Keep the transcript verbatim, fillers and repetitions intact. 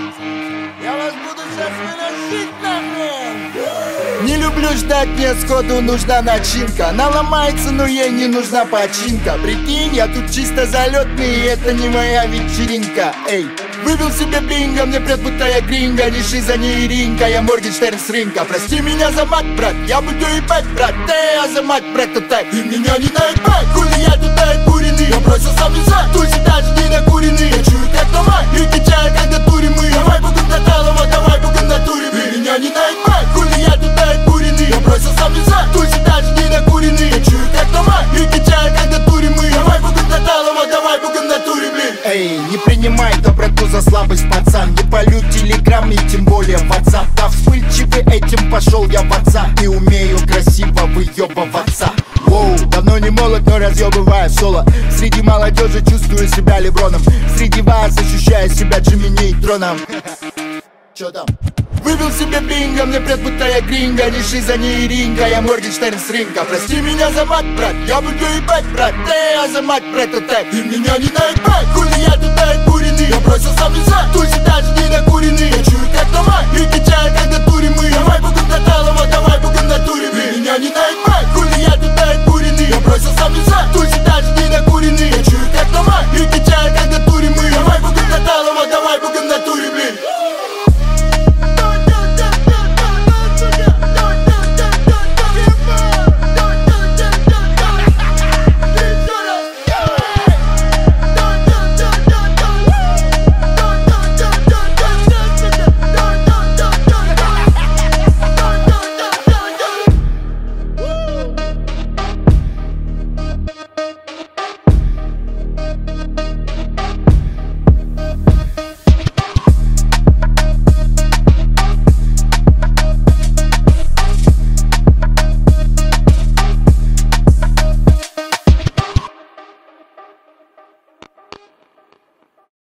Я вас буду сейчас выносить нахрен. Не люблю ждать, мне сходу нужна начинка. Она ломается, но ей не нужна починка. Прикинь, я тут чисто залетный, и это не моя вечеринка. Эй, выбил себе бинго, мне прет, будто я гринго. Не шиза, не иринка, я Моргенштерн с рынка. Прости меня за мать, брат, я буду ебать, брат. Да я за мать, брат, тут так. И меня не наебать, хули я тут куриный. Я бросил сам лежать, тульси даже не накуренный. Я чую, как на мать, и кичаю, когда турим мы. Давай бугун на талово, давай бугун на туре. И меня не наебать, хули я тут куриный. Я бросил сам лежать, тульси даже не накуренный. Я чую, как на мать, и кичаю, когда турим мы. Давай бугун на талово, давай бугун на туре, блин. Эй, не принимай доброту за слабость, пацан. Не полю телеграм и тем более WhatsApp. Да вспыльчивый этим пошел я в отца. И умею красиво выебываться. Воу, давно не молод, но разъебываю соло. Среди молодежи чувствую себя Леброном. Среди вас ощущаю себя Джимми Нейтроном. Чё там? Выбил себе бинго, мне прет, будто я гринго. Не шиза, не иринка, я Моргенштерн с рынка. Прости меня за мать, брат, я буду ебать, брат. Да я за мать, брат, тут так. И меня не наебать, хули я тут куриный. Я бросил сам лежать, тульси даже